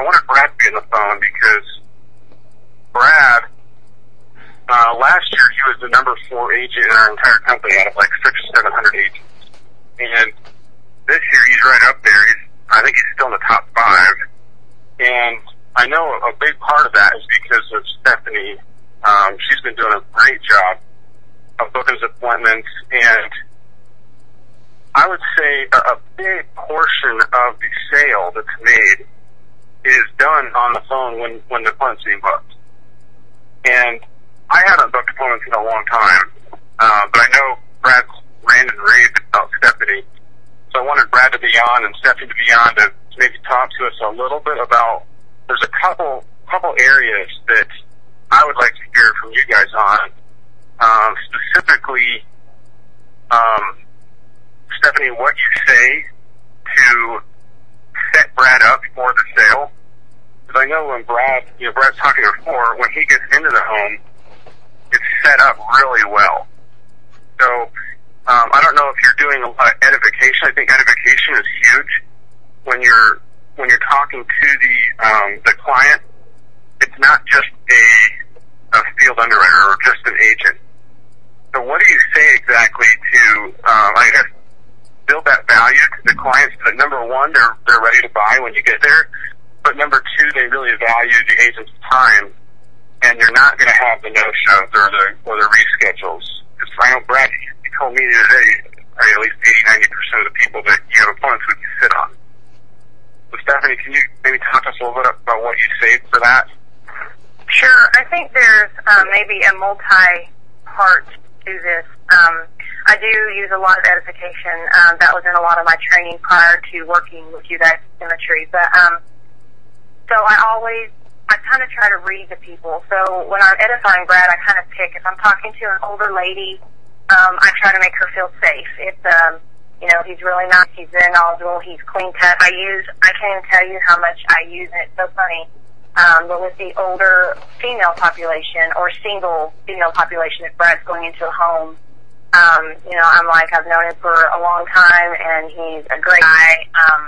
I wanted Brad to be on the phone because Brad, last year he was the number 4 agent in our entire company out of like 600 or 700 agents. And this year he's right up there. I think he's still in the top 5. And I know a big part of that is because of Stephanie. She's been doing a great job of booking his appointments, and I would say a big portion of the sale that's made is done on the phone when the appointment's being booked. And I haven't booked appointments in a long time, but I know Brad's ranted and raved about Stephanie, so I wanted Brad to be on and Stephanie to be on to maybe talk to us a little bit about. There's a couple areas that I would like to hear from you guys on, specifically, Stephanie, what you say to set Brad up for the sale. Because I know when Brad's talking before, when he gets into the home, it's set up really well. So, I don't know if you're doing a lot of edification. I think edification is huge. When you're talking to the client, it's not just a field underwriter or just an agent. So what do you say exactly to, I guess, build that value to the clients so that number one, they're ready to buy when you get there, but number two, they really value the agent's time, and you're not going to have the no-shows or the reschedules. Because I know, Brad, you told me the other day, at least 80-90% of the people that you have appointments with, you sit on. So Stephanie, can you maybe talk to us a little bit about what you say for that? Sure. I think there's maybe a multi-part to this. I do use a lot of edification. That was in a lot of my training prior to working with you guys at Symmetry. But so I kind of try to read the people. So when I'm edifying Brad, I kind of pick. If I'm talking to an older lady, I try to make her feel safe. If he's really nice, he's very knowledgeable, he's clean cut. I can't even tell you how much I use, and it's so funny. But with the older female population or single female population, if Brad's going into a home, I'm like, I've known him for a long time, and he's a great guy.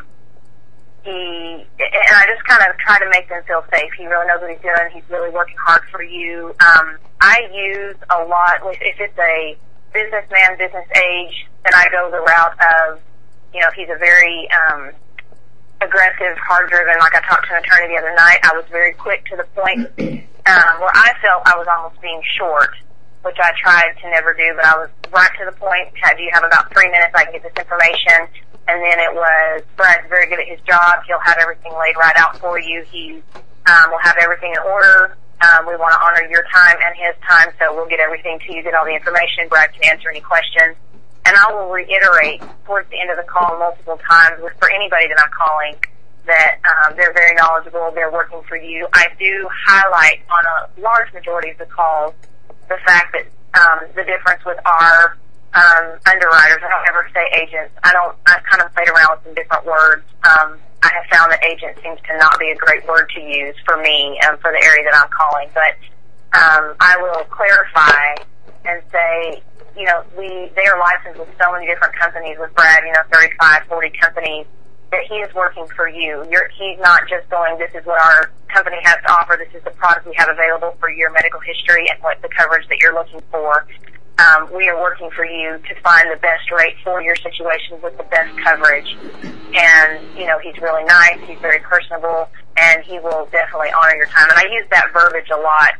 And I just kind of try to make them feel safe. He really knows what he's doing. He's really working hard for you. I use a lot, if it's a businessman, business age, then I go the route of, he's a very aggressive, hard-driven. Like I talked to an attorney the other night, I was very quick to the point where I felt I was almost being short, which I tried to never do, but I was right to the point. Do you have about 3 minutes? I can get this information. And then it was, Brad's very good at his job. He'll have everything laid right out for you. He will have everything in order. We want to honor your time and his time, so we'll get everything to you, get all the information. Brad can answer any questions. And I will reiterate towards the end of the call multiple times for anybody that I'm calling that they're very knowledgeable, they're working for you. I do highlight on a large majority of the calls the fact that the difference with our underwriters, I don't ever say agents. I kind of played around with some different words. I have found that agent seems to not be a great word to use for me, for the area that I'm calling. But I will clarify and say, they are licensed with so many different companies with Brad, 35, 40 companies, that he is working for you. He's not just going, this is what our company has to offer, this is the product we have available for your medical history and what the coverage that you're looking for. We are working for you to find the best rate for your situation with the best coverage. And, he's really nice, he's very personable, and he will definitely honor your time. And I use that verbiage a lot,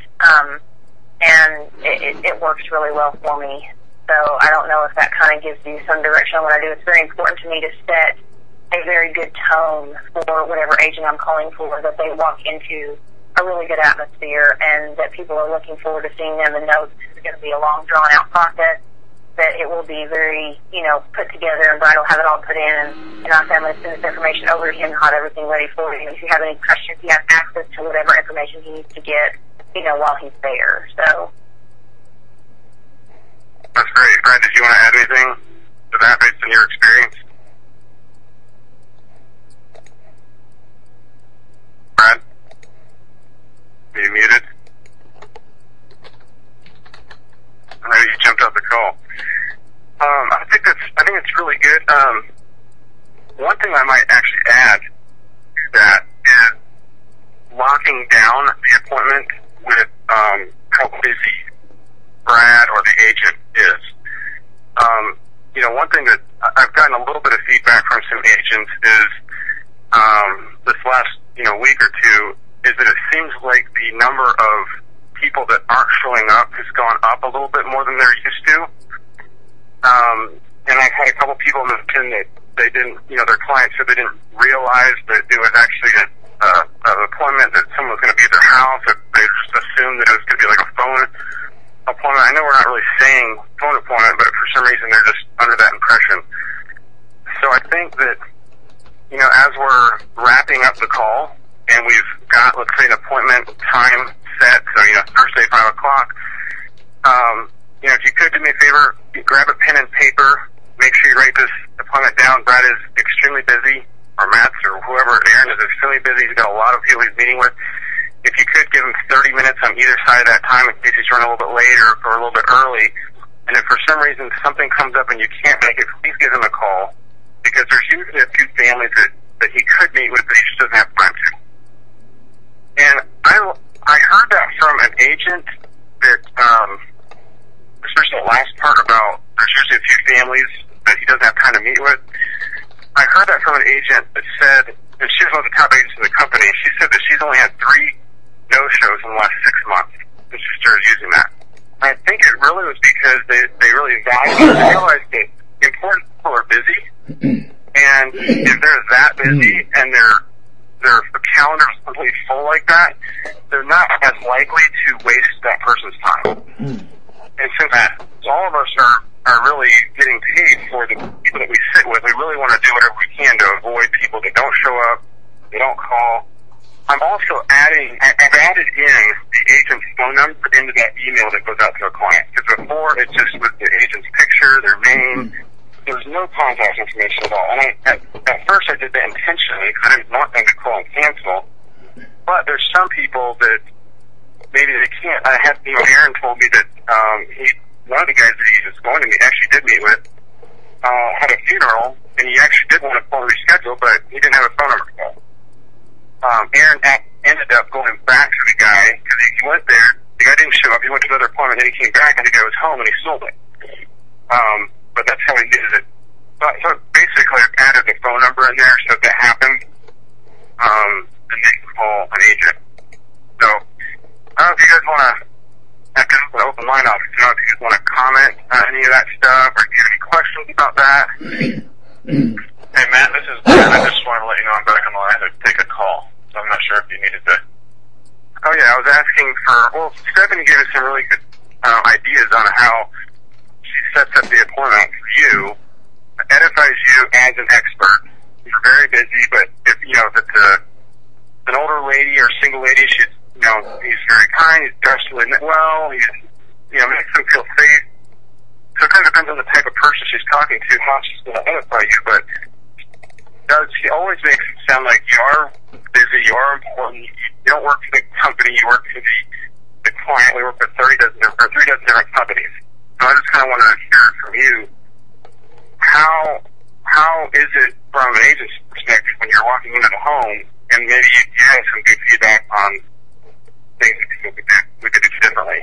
and it works really well for me. So I don't know if that kind of gives you some direction on what I do. It's very important to me to set a very good tone for whatever agent I'm calling for, that they walk into a really good atmosphere and that people are looking forward to seeing them and know this is going to be a long, drawn-out process, that it will be very, put together, and Brian will have it all put in, and I'll send this information over to him and have everything ready for him. If you have any questions, he has access to whatever information he needs to get, while he's there. So that's great. Brad, did you want to add anything to that based on your experience? Brad? Are you muted? Maybe you jumped out the call. I think it's really good. One thing I might actually add to that is knocking down the appointment with how busy Brad or the agent is. One thing that I've gotten a little bit of feedback from some agents is this last week or two is that it seems like the number of people that aren't showing up has gone up a little bit more than they're used to. And I've had a couple people mention that they didn't, their clients said they didn't realize that it was actually an appointment that someone was going to be at their house. That they just assumed that it was going to be like a phone appointment. I know we're not really saying phone appointment, but for some reason they're just under that impression. So I think that, as we're wrapping up the call and we've got, let's say, an appointment time set, so, Thursday, 5 o'clock, if you could do me a favor, grab a pen and paper, make sure you write this appointment down. Brad is extremely busy, or Matt's or whoever, Aaron is extremely busy. He's got a lot of people he's meeting with. If you could give him 30 minutes on either side of that time in case he's running a little bit late or a little bit early. And if for some reason something comes up and you can't make it, please give him a call. Because there's usually a few families that he could meet with, but he just doesn't have time to. And I heard that from an agent that, especially the last part about there's usually a few families that he doesn't have time to meet with. I heard that from an agent that said, and she's one of the top agents in the company, she said that she's only had 3 no-shows in the last 6 months since she started using that. I think it really was because they really value and realized that important people are busy, and if they're that busy and their calendar is completely full like that, they're not as likely to waste that person's time. And since all of us are really getting paid for the people that we sit with, we really want to do whatever we can to avoid people that don't show up, they don't call. I'm also I've added in the agent's phone number into that email that goes out to a client. Because before, it just was the agent's picture, their name. There was no contact information at all. And at first I did that intentionally because I didn't want them to call and cancel. But there's some people that maybe they can't. Aaron told me that one of the guys that he was going to meet, actually did meet with, had a funeral, and he actually did want to call and reschedule, but he didn't have a phone number to call. Aaron ended up going back to the guy, because he went there, the guy didn't show up, he went to another appointment, then he came back, and the guy was home, and he sold it. But that's how he did it. So basically, I've added the phone number in there, so if that happens, then they can call an agent. So, I don't know if you guys want to, after this open line off, if you guys want to comment on any of that stuff, or if you have any questions about that. Hey, Matt, this is Dan. I just wanted to let you know I'm back on the line to take a call. So I'm not sure if you needed to. Oh, yeah, I was asking Stephanie gave us some really good ideas on how she sets up the appointment for you, edifies you as an expert. You're very busy, but if it's an older lady or a single lady, she's, he's very kind, he's dressed really well, he's, makes them feel safe. So it kind of depends on the type of person she's talking to, how she's going to edify you, but she always makes it sound like you are busy, you are important, you don't work for the company, you work for the client. We work with 3 dozen different companies. So I just kind of want to hear from you, how is it from an agent's perspective when you're walking into the home, and maybe you have some good feedback on things that we could do differently?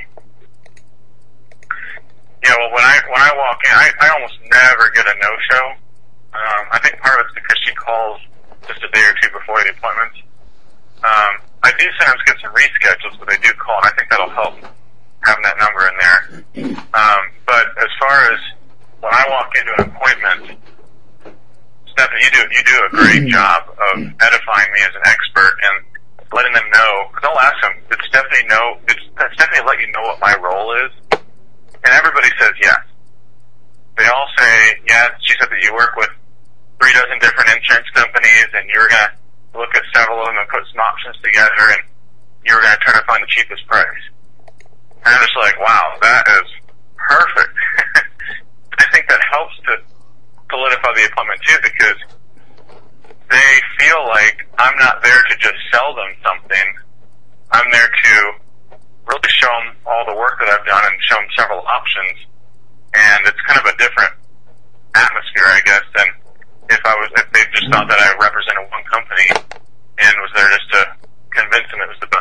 Well, when I walk in, I almost never get a no-show. I think part of it's because she calls just a day or 2 before the appointments. I do sometimes get some reschedules, but they do call, and I think that'll help having that number in there. But as far as when I walk into an appointment, Stephanie, you do a great job of edifying me as an expert and letting them know. Because I'll ask them, did Stephanie let you know what my role is? And everybody says yes. They all say, yes, she said that you work with 3 dozen different insurance companies, and you were going to look at several of them and put some options together, and you were going to try to find the cheapest price. And I'm just like, wow, that is perfect. I think that helps to solidify the appointment too, because they feel like I'm not there to just sell them something. I'm there to really show them all the work that I've done and show them several options. And it's kind of a different atmosphere, I guess, than if they just thought that I represented one company and was there just to convince them it was the best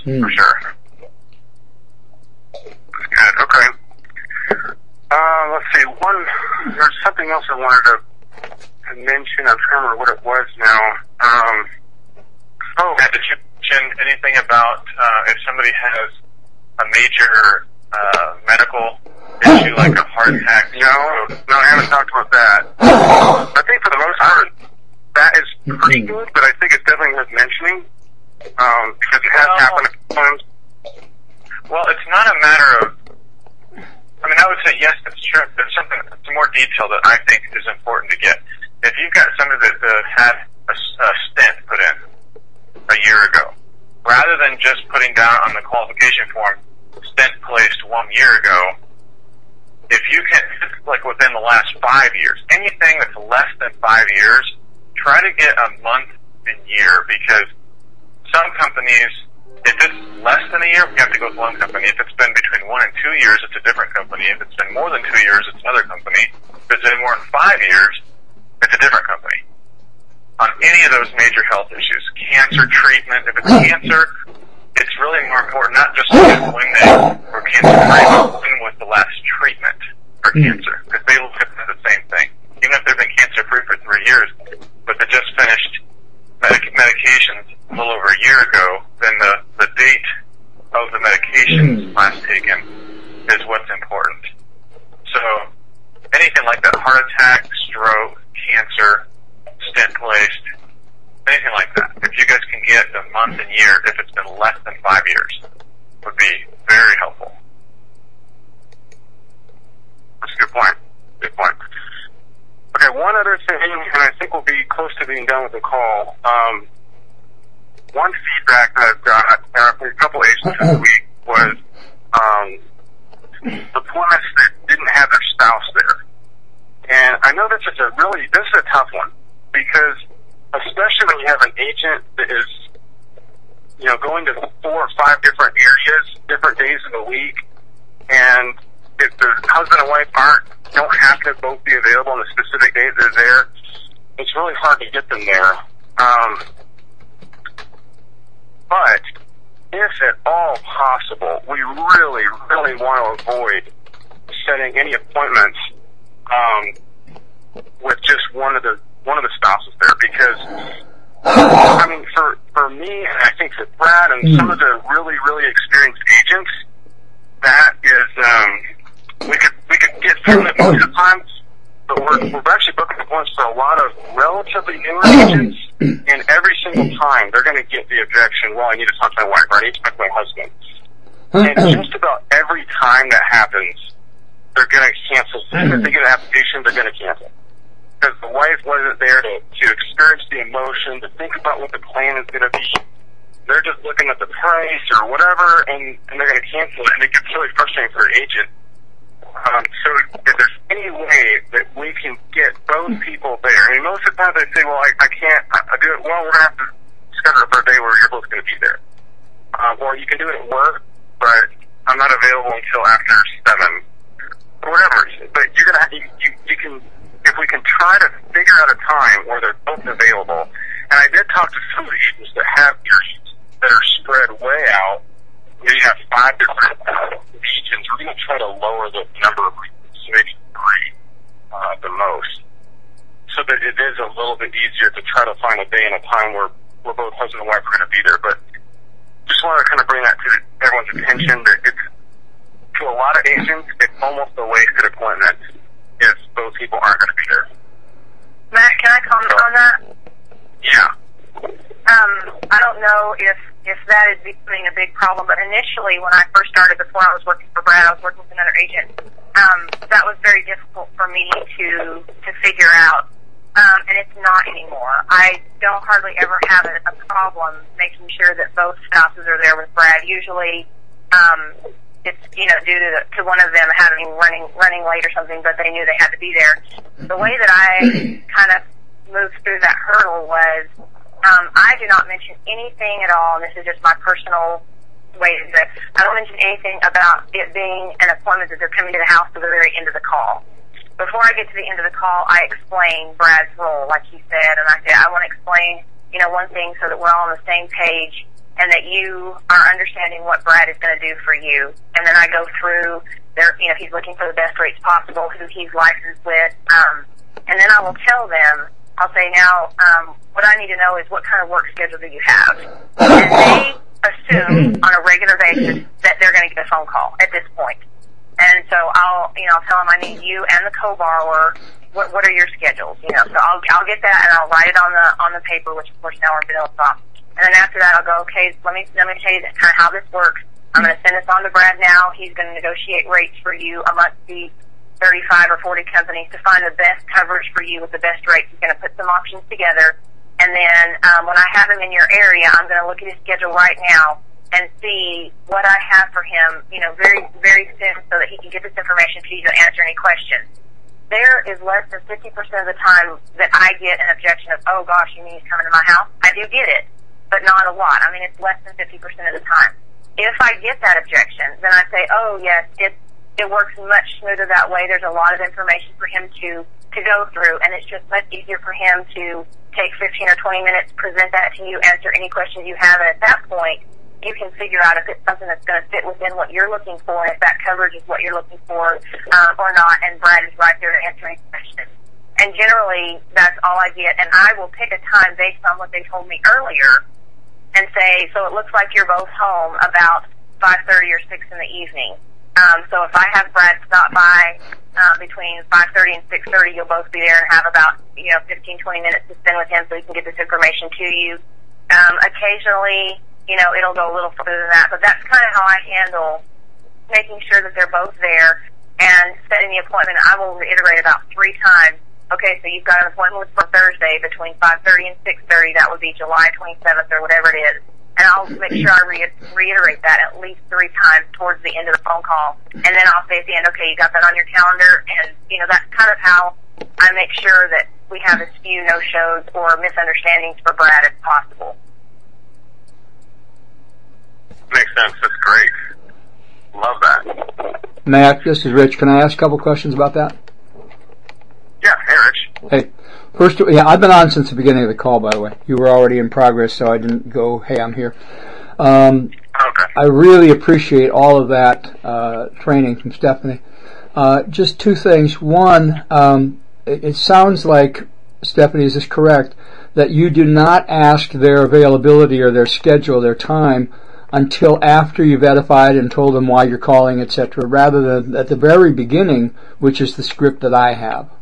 for sure. That's good. Okay. Let's see. There's something else I wanted to mention. I'm trying to remember what it was now. Did you mention anything about if somebody has a major medical issue like a heart attack? No, I haven't talked about that. I think for the most part, that is pretty good, but I think it's definitely worth mentioning because it has happened a couple times. Well, it's not a matter of. I mean, I would say yes, that's true. There's some more detail that I think is important to get. If you've got somebody that had a stent put in a year ago, rather than just putting down on the qualification form, stent placed 1 year ago, if you can, like within the last 5 years, anything that's less than 5 years, try to get a month and year, because some companies, if it's less than a year, you have to go with one company. If it's been between 1 and 2 years, it's a different company. If it's been more than 2 years, it's another company. If it's been more than 5 years, it's a different company. On any of those major health issues, cancer treatment, if it's cancer, it's really more important not just to get when they were cancer free, but when was the last treatment for cancer, because they look at the same thing. Even if they've been cancer free for 3 years, but they just finished medications a little over a year ago, then the date of the medications last taken is what's important. So anything like that, heart attack, stroke, cancer, stent placed, anything like that, if you guys can get the month and year, if it's been less than 5 years, would be very helpful. That's a good point. Good point. Okay, one other thing, and I think we'll be close to being done with the call. One feedback that I've got from a couple agents this week was deployments that didn't have their spouse there. And I know this is a tough one, because especially when you have an agent that is, going to 4 or 5 different areas, different days of the week, and if the husband and wife don't have to both be available on the specific day they're there, it's really hard to get them there. But if at all possible, we really, really want to avoid setting any appointments with just one of the spouses there, because I mean, for me, and I think for Brad and some of the really, really experienced agents, that is we could get through it most of the time, but we're actually booking appointments for a lot of relatively newer agents, and every single time they're going to get the objection, well, I need to talk to my wife, or I need to talk to my husband. And just about every time that happens, they're going to cancel. As soon as they get an application, they're going to cancel. Because the wife wasn't there to experience the emotion, to think about what the plan is going to be. They're just looking at the price or whatever, and they're going to cancel it, and it gets really frustrating for an agent. So if there's any way that we can get both people there, I mean, most of the time they say, well, I can't do it. Well, we're going to have to schedule it for a day where you're both going to be there. Or you can do it at work, but I'm not available until after 7, or whatever. But you're going to have, you can, if we can try to figure out a time where they're both available. And I did talk to some of the agents that have areas that are spread way out. You have 5 different regions. We're going to try to lower the number of regions, maybe 3 the most, so that it is a little bit easier to try to find a day and a time where both husband and wife are going to be there. But just want to kind of bring that to everyone's attention that it's, to a lot of agents, it's almost a wasted appointment if both people aren't going to be there. Matt, can I comment on that? Yeah. I don't know if that is becoming a big problem, but initially when I first started, before I was working for Brad, I was working with another agent. That was very difficult for me to figure out, and it's not anymore. I don't hardly ever have a problem making sure that both spouses are there with Brad. Usually, it's due to one of them running late or something, but they knew they had to be there. The way that I kind of moved through that hurdle was I do not mention anything at all, and this is just my personal way to do it. I don't mention anything about it being an appointment that they're coming to the house to the very end of the call. Before I get to the end of the call, I explain Brad's role, like he said, and I said I want to explain, one thing so that we're all on the same page, and that you are understanding what Brad is going to do for you. And then I go through he's looking for the best rates possible, who he's licensed with, and then I will tell them, I'll say, now, what I need to know is what kind of work schedule do you have? And they assume on a regular basis that they're going to get a phone call at this point. And so I'll tell them I need you and the co-borrower. What are your schedules? So I'll get that and I'll write it on the paper, which of course now we're vanilla soft. And then after that I'll go, okay, let me tell you kind of how this works. I'm going to send this on to Brad now. He's going to negotiate rates for you amongst the 35 or 40 companies to find the best coverage for you with the best rates. He's going to put some options together. And then when I have him in your area, I'm going to look at his schedule right now and see what I have for him, very, very soon, so that he can get this information to you to answer any questions. There is less than 50% of the time that I get an objection of, oh gosh, you mean he's coming to my house? I do get it, but not a lot. I mean, it's less than 50% of the time. If I get that objection, then I say, oh yes, it works much smoother that way. There's a lot of information for him to go through, and it's just much easier for him to take 15 or 20 minutes, present that to you, answer any questions you have, and at that point, you can figure out if it's something that's going to fit within what you're looking for, and if that coverage is what you're looking for or not, and Brad is right there to answer any questions. And generally, that's all I get, and I will pick a time based on what they told me earlier and say, so it looks like you're both home about 5:30 or 6 in the evening. So if I have Brad stop by between 5:30 and 6:30, you'll both be there and have about 15, 20 minutes to spend with him so he can get this information to you. Occasionally, it'll go a little further than that, but that's kind of how I handle making sure that they're both there and setting the appointment. I will reiterate about 3 times. Okay, so you've got an appointment for Thursday between 5:30 and 6:30. That would be July 27th or whatever it is. And I'll make sure I reiterate that at least 3 times towards the end of the phone call. And then I'll say at the end, okay, you got that on your calendar. And, that's kind of how I make sure that we have as few no-shows or misunderstandings for Brad as possible. Makes sense. That's great. Love that. Matt, this is Rich. Can I ask a couple questions about that? Yeah, hey, Rich. Hey. First, I've been on since the beginning of the call, by the way. You were already in progress, so I didn't go, hey, I'm here. Okay. I really appreciate all of that training from Stephanie. Just 2 things. One, it sounds like, Stephanie, is this correct, that you do not ask their availability or their schedule, their time, until after you've edified and told them why you're calling, etc., rather than at the very beginning, which is the script that I have.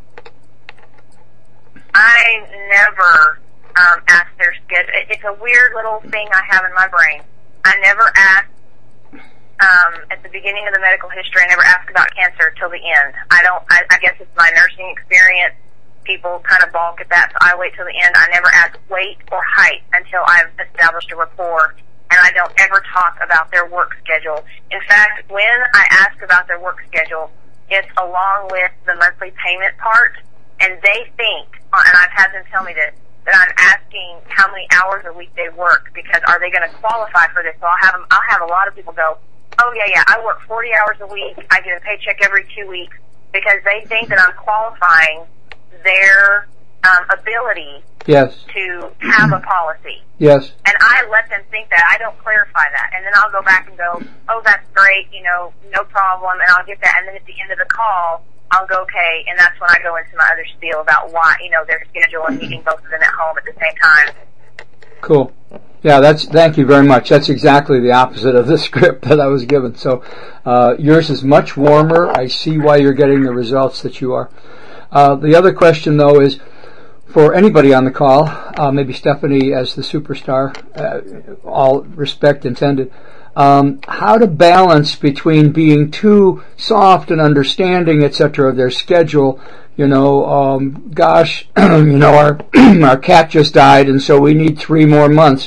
I never ask their schedule. It's a weird little thing I have in my brain. I never ask at the beginning of the medical history. I never ask about cancer till the end. I guess it's my nursing experience. People kind of balk at that, so I wait till the end. I never ask weight or height until I've established a rapport, and I don't ever talk about their work schedule. In fact, when I ask about their work schedule, it's along with the monthly payment part. And they think, and I've had them tell me this, that I'm asking how many hours a week they work, because are they going to qualify for this? So I'll have a lot of people go, oh yeah, I work 40 hours a week, I get a paycheck every 2 weeks, because they think that I'm qualifying their ability to have a policy. Yes. And I let them think that. I don't clarify that. And then I'll go back and go, oh, that's great, no problem, and I'll get that. And then at the end of the call, I'll go, okay, and that's when I go into my other spiel about why, their schedule and meeting both of them at home at the same time. Cool. Yeah, thank you very much. That's exactly the opposite of the script that I was given. So, yours is much warmer. I see why you're getting the results that you are. The other question, though, is for anybody on the call, maybe Stephanie as the superstar, all respect intended, how to balance between being too soft and understanding, etc., of their schedule. Gosh, our cat just died, and so we need 3 more months,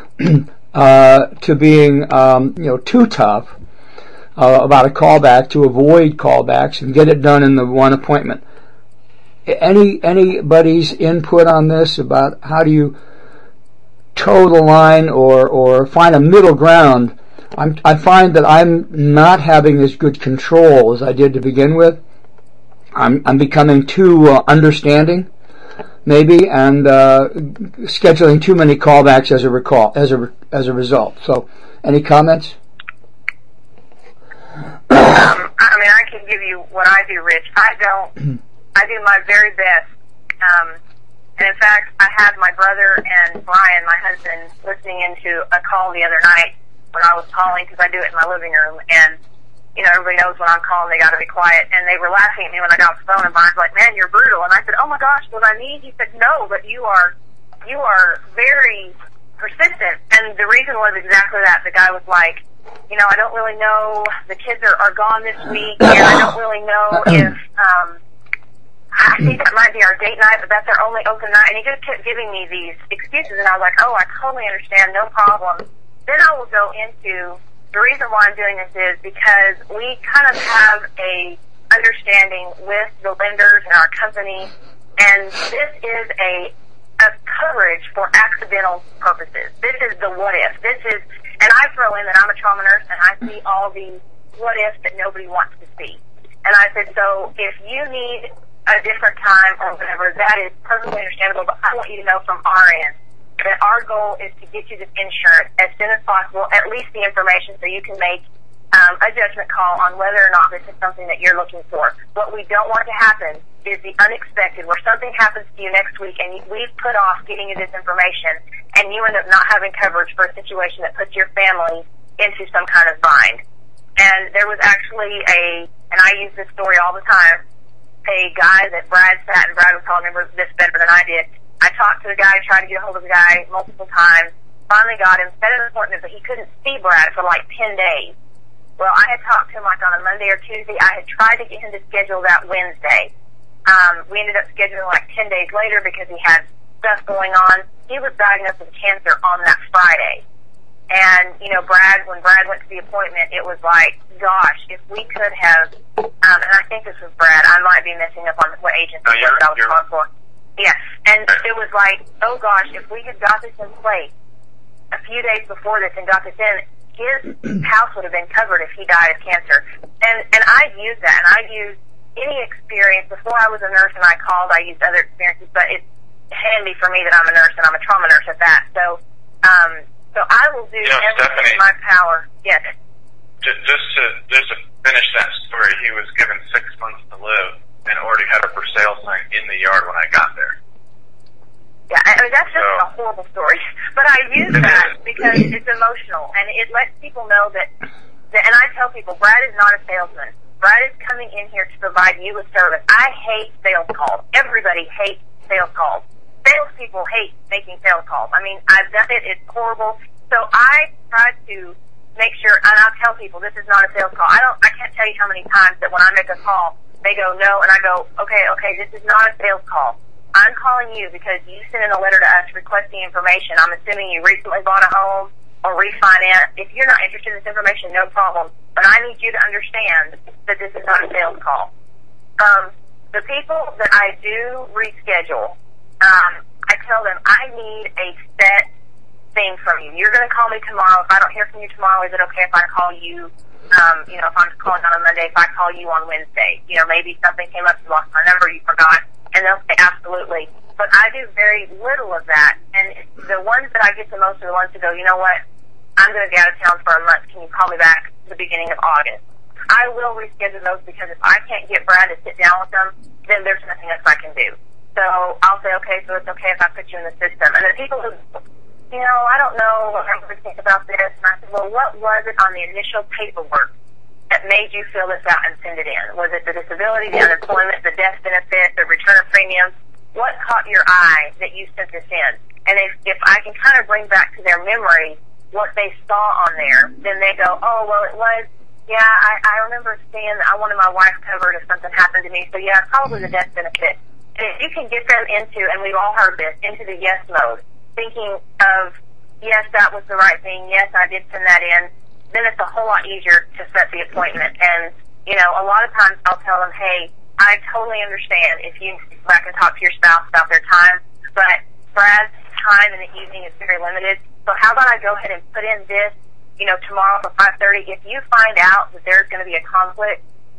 to being, too tough about a callback, to avoid callbacks and get it done in the one appointment. Anybody's input on this about how do you toe the line or find a middle ground? I find that I'm not having as good control as I did to begin with. I'm becoming too understanding, maybe, and scheduling too many callbacks as a result. So, any comments? I mean, I can give you what I do, Rich. I do my very best. And in fact, I had my brother and Brian, my husband, listening into a call the other night when I was calling, because I do it in my living room, and you know, everybody knows when I'm calling, they got to be quiet. And they were laughing at me when I got off the phone, and Brian's like, "Man, you're brutal." And I said, "Oh my gosh, was I mean?" He said, "No, but you are very persistent." And the reason was exactly that. The guy was like, "You know, I don't really know. The kids are gone this week, and I don't really know if I think that might be our date night, but that's our only open night." And he just kept giving me these excuses, and I was like, "Oh, I totally understand, no problem." Then I will go into the reason why I'm doing this is because we kind of have a understanding with the lenders in our company, and this is a coverage for accidental purposes. This is the what if. This is, and I throw in that I'm a trauma nurse and I see all the what ifs that nobody wants to see. And I said, so if you need a different time or whatever, that is perfectly understandable, but I want you to know from our end that our goal is to get you this insurance as soon as possible, at least the information, so you can make a judgment call on whether or not this is something that you're looking for. What we don't want to happen is the unexpected, where something happens to you next week and we've put off getting you this information, and you end up not having coverage for a situation that puts your family into some kind of bind. And there was actually and I use this story all the time, a guy that Brad sat, and Brad would probably remember this better than I did. I talked to the guy, tried to get a hold of the guy multiple times, finally got him, set an appointment, but he couldn't see Brad for like 10 days. Well, I had talked to him like on a Monday or Tuesday. I had tried to get him to schedule that Wednesday. We ended up scheduling like 10 days later because he had stuff going on. He was diagnosed with cancer on that Friday. And, you know, when Brad went to the appointment, it was like, gosh, if we could have, and I think this was Brad, I might be messing up on what agency I was calling for. Yes, and it was like, oh gosh, if we had got this in place a few days before this and got this in, his house would have been covered if he died of cancer. And I used that, and I used any experience. Before I was a nurse and I called, I used other experiences, but it's handy for me that I'm a nurse, and I'm a trauma nurse at that. So I will do everything in my power. Yes. Just to finish that story, he was given 6 months to live and already had a for sale sign in the yard when I got there. Yeah, I mean, that's just a horrible story. But I use that because it's emotional, and it lets people know that, and I tell people, Brad is not a salesman. Brad is coming in here to provide you a service. I hate sales calls. Everybody hates sales calls. Salespeople hate making sales calls. I mean, I've done it. It's horrible. So I try to make sure, and I'll tell people, this is not a sales call. I can't tell you how many times that when I make a call, they go, no, and I go, okay, this is not a sales call. I'm calling you because you sent in a letter to us requesting information. I'm assuming you recently bought a home or refinance. If you're not interested in this information, no problem. But I need you to understand that this is not a sales call. The people that I do reschedule, I tell them I need a set thing from you. You're going to call me tomorrow. If I don't hear from you tomorrow, is it okay if I call you? You know, if I'm calling on a Monday, if I call you on Wednesday, you know, maybe something came up, you lost my number, you forgot, and they'll say absolutely. But I do very little of that, and the ones that I get the most are the ones who go, you know what, I'm going to be out of town for a month, can you call me back at the beginning of August? I will reschedule those because if I can't get Brad to sit down with them, then there's nothing else I can do. So I'll say, okay, so it's okay if I put you in the system. And the people who, you know, I don't know what I'm going to think about this. And I said, well, what was it on the initial paperwork that made you fill this out and send it in? Was it the disability, the unemployment, the death benefit, the return of premiums? What caught your eye that you sent this in? And if I can kind of bring back to their memory what they saw on there, then they go, oh, well, it was, yeah, I remember seeing that I wanted my wife covered if something happened to me. So, yeah, probably the death benefit. And if you can get them into, and we've all heard this, into the yes mode, thinking of, yes, that was the right thing, yes, I did send that in, then it's a whole lot easier to set the appointment. And, you know, a lot of times I'll tell them, hey, I totally understand if you go back and talk to your spouse about their time, but Brad's time in the evening is very limited, so how about I go ahead and put in this, you know, tomorrow for 5:30. If you find out that there's going to be a conflict,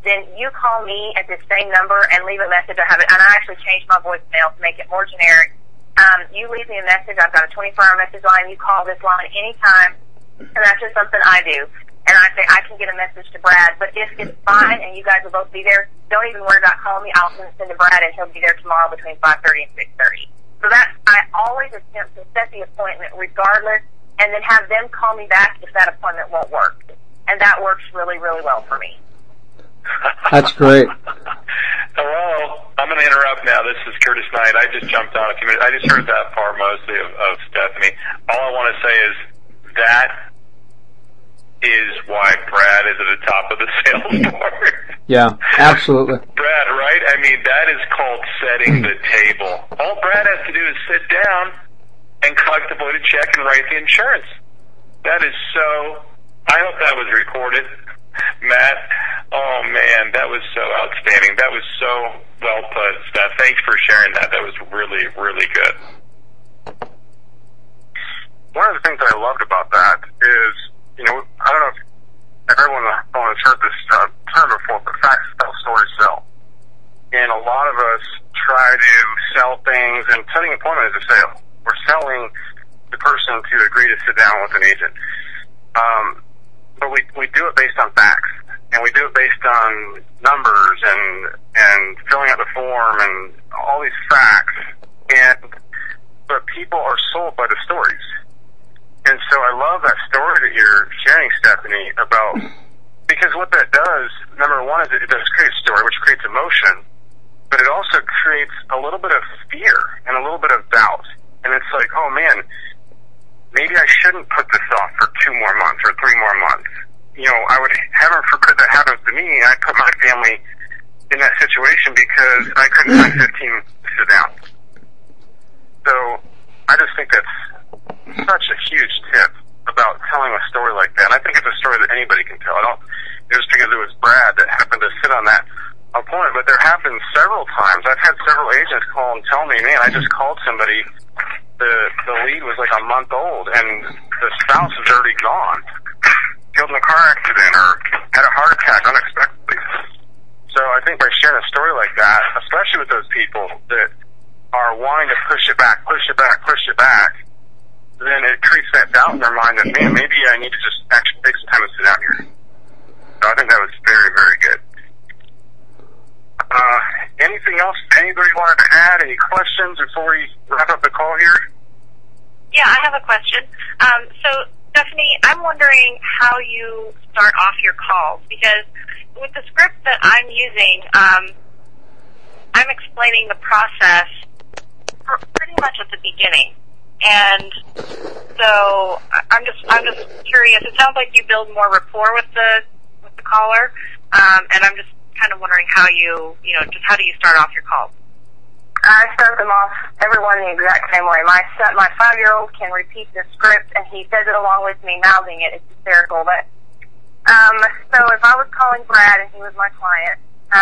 then you call me at this same number and leave a message. I have it, and I actually changed my voicemail to make it more generic. You leave me a message. I've got a 24-hour message line. You call this line anytime, and that's just something I do. And I say, I can get a message to Brad, but if it's fine and you guys will both be there, don't even worry about calling me. I'll send to Brad, and he'll be there tomorrow between 5:30 and 6:30. So I always attempt to set the appointment regardless, and then have them call me back if that appointment won't work. And that works really, really well for me. That's great. Hello. I'm going to interrupt now. This is Curtis Knight. I just jumped on a few minutes. I just heard that part mostly of Stephanie. All I want to say is that is why Brad is at the top of the sales board. Yeah, absolutely. Brad, right? I mean, that is called setting the table. All Brad has to do is sit down and collect the voided check and write the insurance. That is so... I hope that was recorded, Matt. Oh, man, that was so outstanding. That was so well put, Steph. Thanks for sharing that. That was really, really good. One of the things I loved about that is, you know, I don't know if everyone on the phone has heard this term before, but facts sell, stories sell. And a lot of us try to sell things, and setting an appointment is a sale. We're selling the person to agree to sit down with an agent. But we do it based on facts, and we do it based on numbers and filling out the form and all these facts. But people are sold by the stories. And so I love that story that you're sharing, Stephanie, about, because what that does, number one, is it does create a story, which creates emotion, but it also creates a little bit of fear and a little bit of doubt. And it's like, oh man, maybe I shouldn't put this off for 2 more months or 3 more months. You know, I would, heaven forbid that happens to me. I put my family in that situation because I couldn't find 15 to sit down. So I just think that's such a huge tip about telling a story like that. And I think it's a story that anybody can tell. I don't just because it was Brad that happened to sit on that appointment, but there happened several times. I've had several agents call and tell me, man, I just called somebody. The lead was like a month old, and the spouse is already gone, killed in a car accident, or had a heart attack unexpectedly. So I think by sharing a story like that, especially with those people that are wanting to push it back, then it creates that doubt in their mind that, man, maybe I need to just actually take some time to sit down here. So I think that was very, very good. Anything else anybody wanted to add? Any questions before we wrap up the call here? Yeah, I have a question. So, Stephanie, I'm wondering how you start off your calls, because with the script that I'm using, I'm explaining the process pretty much at the beginning. And so I'm just curious. It sounds like you build more rapport with the caller, and I'm just kind of wondering how just how do you start off your calls? I start them off, everyone the exact same way. My 5-year-old can repeat the script, and he says it along with me, mouthing it. It's hysterical. But so if I was calling Brad and he was my client,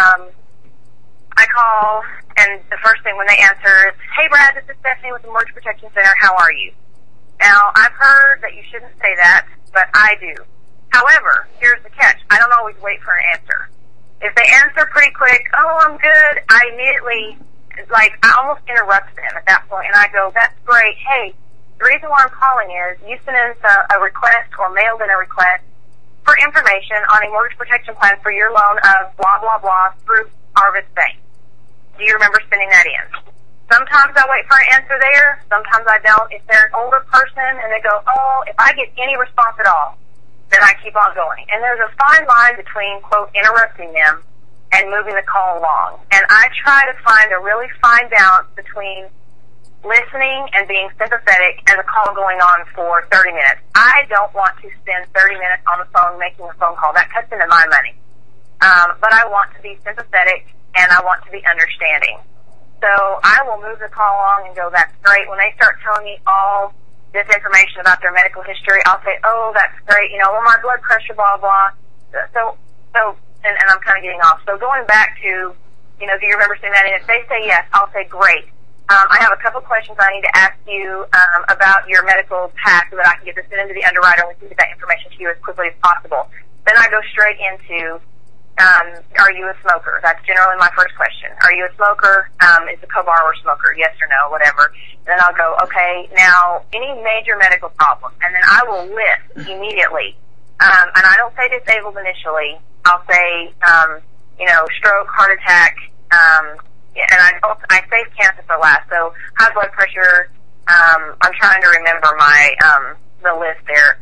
I call, and the first thing when they answer is, "Hey Brad, this is Stephanie with the Mortgage Protection Center. How are you?" Now, I've heard that you shouldn't say that, but I do. However, here's the catch. I don't always wait for an answer. If they answer pretty quick, "Oh, I'm good," I immediately, I almost interrupt them at that point, and I go, "That's great. Hey, the reason why I'm calling is you sent in a request or mailed in a request for information on a mortgage protection plan for your loan of blah, blah, blah through Harvest Bank. Do you remember sending that in?" Sometimes I wait for an answer there. Sometimes I don't. If they're an older person and they go, "Oh," if I get any response at all, then I keep on going. And there's a fine line between, quote, interrupting them and moving the call along. And I try to find a really fine balance between listening and being sympathetic and the call going on for 30 minutes. I don't want to spend 30 minutes on the phone making a phone call. That cuts into my money. But I want to be sympathetic and I want to be understanding. So I will move the call along and go, "That's great." When they start telling me all this information about their medical history, I'll say, "Oh, that's great. Well, my blood pressure, blah, blah." And I'm kind of getting off. So going back to, do you remember saying that? And if they say yes, I'll say, "Great. I have a couple questions I need to ask you about your medical pack so that I can get this into the underwriter and we can get that information to you as quickly as possible." Then I go straight into, are you a smoker? That's generally my first question. Are you a smoker? Is the co-borrower a smoker? Yes or no, whatever. And then I'll go, okay, now, any major medical problem? And then I will list immediately. And I don't say disabled initially. I'll say, stroke, heart attack, and I save cancer for last. So high blood pressure. I'm trying to remember the list there.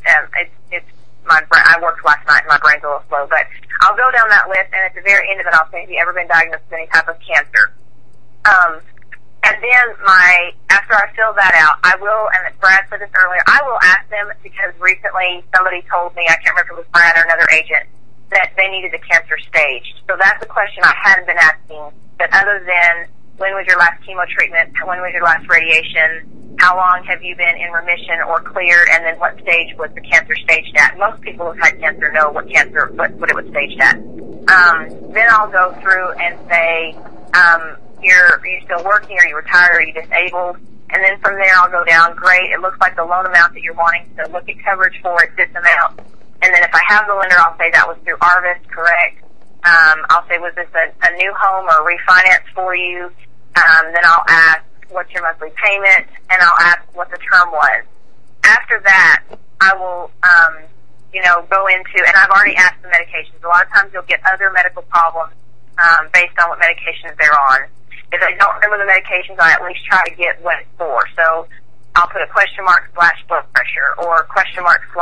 I worked last night and my brain's a little slow, but I'll go down that list, and at the very end of it, I'll say, have you ever been diagnosed with any type of cancer? And then after I fill that out, I will, and Brad said this earlier, I will ask them, because recently somebody told me, I can't remember if it was Brad or another agent, that they needed the cancer staged. So that's a question I hadn't been asking, but other than when was your last chemo treatment, when was your last radiation, how long have you been in remission or cleared, and then what stage was the cancer staged at? Most people who've had cancer know what it was staged at. Then I'll go through and say, are you still working, are you retired, are you disabled? And then from there I'll go down, great, it looks like the loan amount that you're wanting to look at coverage for is this amount. And then if I have the lender, I'll say that was through Arvis, correct? I'll say, was this a new home or a refinance for you? Then I'll ask, what's your monthly payment? And I'll ask what the term was. After that, I will, go into, and I've already asked the medications. A lot of times you'll get other medical problems, based on what medications they're on. If I don't remember the medications, I at least try to get what it's for. So I'll put a question mark / blood pressure, or question mark /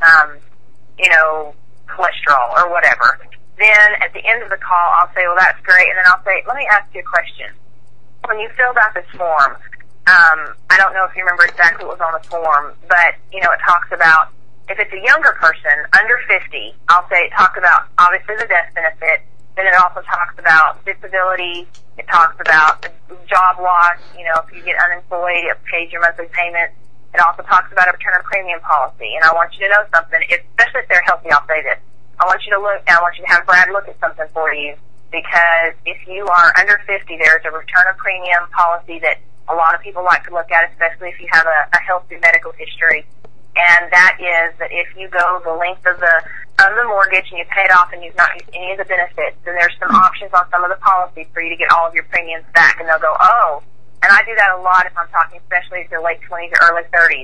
cholesterol or whatever. Then at the end of the call, I'll say, well, that's great. And then I'll say, let me ask you a question. When you filled out this form, I don't know if you remember exactly what was on the form, but, it talks about, if it's a younger person, under 50, I'll say it talks about, obviously, the death benefit. Then it also talks about disability. It talks about job loss. If you get unemployed, it pays your monthly payment. It also talks about a return of premium policy. And I want you to know something, especially if they're healthy, I'll say this. I want you to have Brad look at something for you, because if you are under 50, there's a return of premium policy that a lot of people like to look at, especially if you have a healthy medical history. And that is that if you go the length of the mortgage and you pay it off and you've not used any of the benefits, then there's some options on some of the policies for you to get all of your premiums back. And they'll go, oh. And I do that a lot if I'm talking, especially if you're late 20s or early 30s.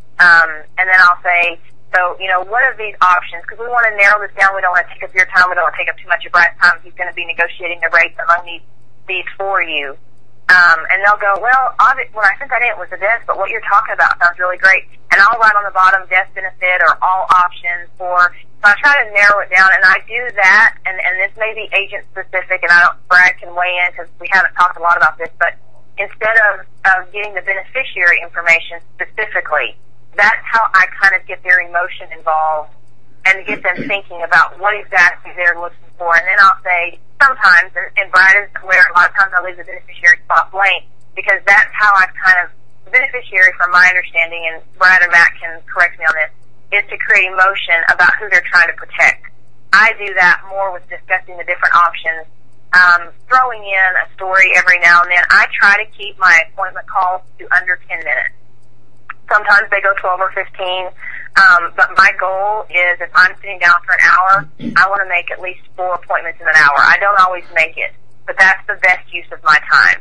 And then I'll say, so, what are these options? Because we want to narrow this down. We don't want to take up your time. We don't want to take up too much of Brad's time. He's going to be negotiating the rates among these for you. And they'll go, well, when I sent that in, it was a death, but what you're talking about sounds really great. And I'll write on the bottom death benefit or all options so I try to narrow it down, and I do that, and this may be agent specific, and Brad can weigh in because we haven't talked a lot about this, but instead of getting the beneficiary information specifically, that's how I kind of get their emotion involved and get them thinking about what exactly they're looking for. And then I'll say, sometimes, and Brad is aware, a lot of times I leave the beneficiary spot blank, because that's how I the beneficiary, from my understanding, and Brad and Matt can correct me on this, is to create emotion about who they're trying to protect. I do that more with discussing the different options, throwing in a story every now and then. I try to keep my appointment calls to under 10 minutes. Sometimes they go 12 or 15, but my goal is, if I'm sitting down for an hour, I want to make at least 4 appointments in an hour. I don't always make it, but that's the best use of my time.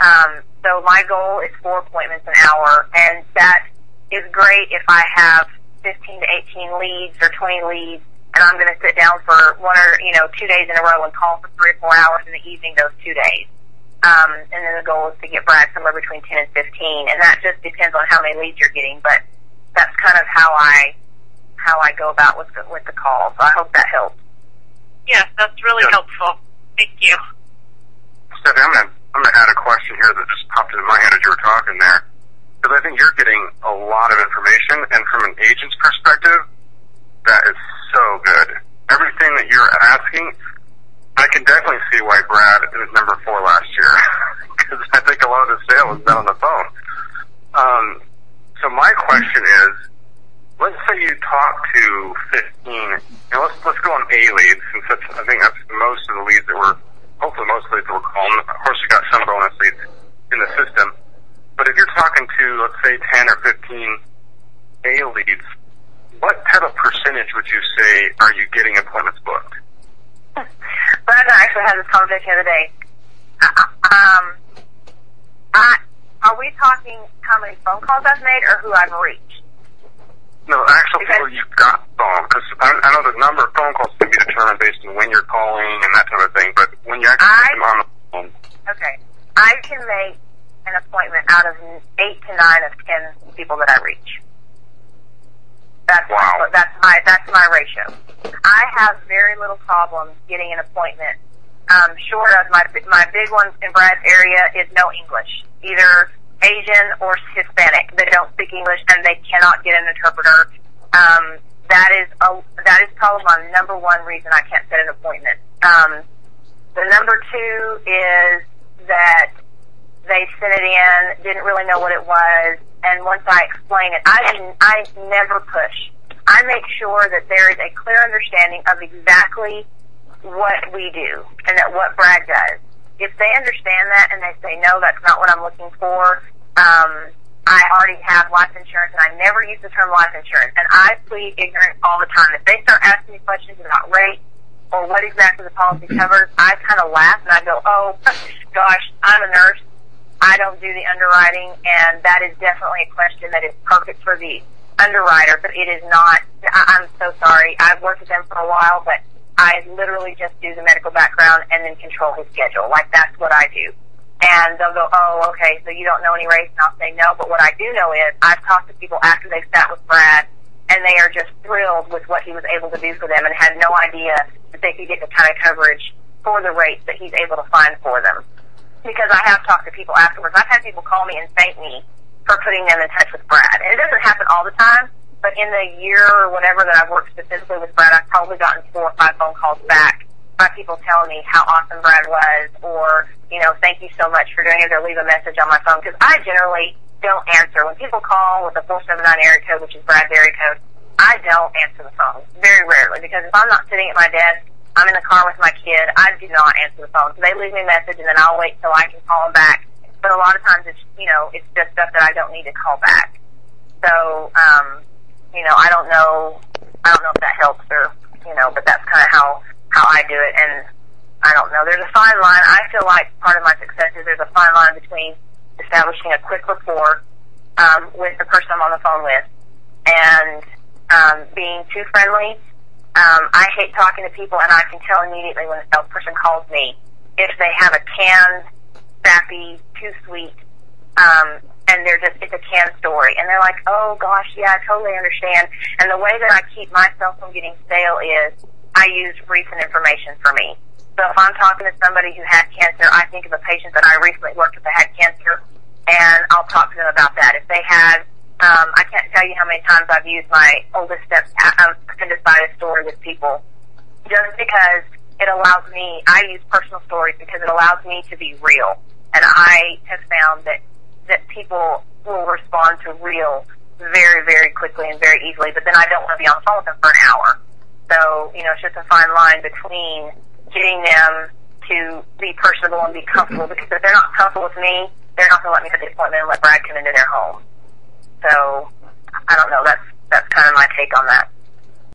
So my goal is 4 appointments an hour, and that is great if I have 15 to 18 leads or 20 leads, and I'm going to sit down for 1 or 2 days in a row and call for 3 or 4 hours in the evening those 2 days. And then the goal is to get Brad somewhere between 10 and 15, and that just depends on how many leads you're getting, but that's kind of how I go about with the call. So I hope that helps. Yes, that's really helpful. Thank you. Stephanie, I'm gonna add a question here that just popped into my head as you were talking there, because I think you're getting a lot of information, and from an agent's perspective, that is so good. Everything that you're asking, I can definitely see why Brad was number 4 last year, because I think a lot of the sale was done on the phone. So my question is, let's say you talk to 15, and let's go on A leads, since I think that's most of the leads that were, hopefully most of the leads that were calling. Of course, you got some bonus leads in the system, but if you're talking to, let's say, 10 or 15 A leads, what type of percentage would you say are you getting appointments booked? Brad and I actually had this conversation the other day. Are we talking how many phone calls I've made or who I've reached? No, actual people you've got phone, because I know the number of phone calls can be determined based on when you're calling and that type of thing, but when you actually get them on the phone. Okay. I can make an appointment out of 8 to 9 of 10 people that I reach. That's my ratio. I have very little problem getting an appointment. Short of my big one in Brad's area is no English, either Asian or Hispanic. They don't speak English and they cannot get an interpreter. That is probably my number one reason I can't set an appointment. The number two is that they sent it in, didn't really know what it was, and once I explain it, I never push. I make sure that there is a clear understanding of exactly what we do and that what Brad does. If they understand that and they say, no, that's not what I'm looking for, I already have life insurance, and I never use the term life insurance, and I plead ignorant all the time. If they start asking me questions about rate or what exactly the policy covers, I kind of laugh and I go, oh, gosh, I'm a nurse. I don't do the underwriting, and that is definitely a question that is perfect for the underwriter, but it is not. I'm so sorry. I've worked with them for a while, but I literally just do the medical background and then control his schedule. Like, that's what I do. And they'll go, oh, okay, so you don't know any race? And I'll say no, but what I do know is I've talked to people after they've sat with Brad, and they are just thrilled with what he was able to do for them and had no idea that they could get the kind of coverage for the rates that he's able to find for them. Because I have talked to people afterwards. I've had people call me and thank me for putting them in touch with Brad. And it doesn't happen all the time, but in the year or whatever that I've worked specifically with Brad, I've probably gotten 4 or 5 phone calls back by people telling me how awesome Brad was, or, you know, thank you so much for doing it, or leave a message on my phone. Because I generally don't answer. When people call with a 479 area code, which is Brad's area code, I don't answer the phone, very rarely, because if I'm not sitting at my desk, I'm in the car with my kid, I do not answer the phone. So they leave me a message, and then I'll wait till I can call them back. But a lot of times it's, you know, it's just stuff that I don't need to call back. So, you know, I don't know if that helps or, you know, but that's kind of how I do it. And I don't know. There's a fine line. I feel like part of my success is there's a fine line between establishing a quick rapport with the person I'm on the phone with and being too friendly. I hate talking to people, and I can tell immediately when a person calls me if they have a canned, sappy, too sweet, and it's a canned story. And they're like, oh, gosh, yeah, I totally understand. And the way that I keep myself from getting stale is I use recent information for me. So if I'm talking to somebody who had cancer, I think of a patient that I recently worked with that had cancer, and I'll talk to them about that. If they had I can't tell you how many times I've used my oldest appendicitis story with people, just because it allows me, I use personal stories because it allows me to be real. And I have found that people will respond to real very, very quickly and very easily, but then I don't want to be on the phone with them for an hour. So, you know, it's just a fine line between getting them to be personable and be comfortable, because if they're not comfortable with me, they're not going to let me set the appointment and let Brad come into their home. So, I don't know, that's kind of my take on that.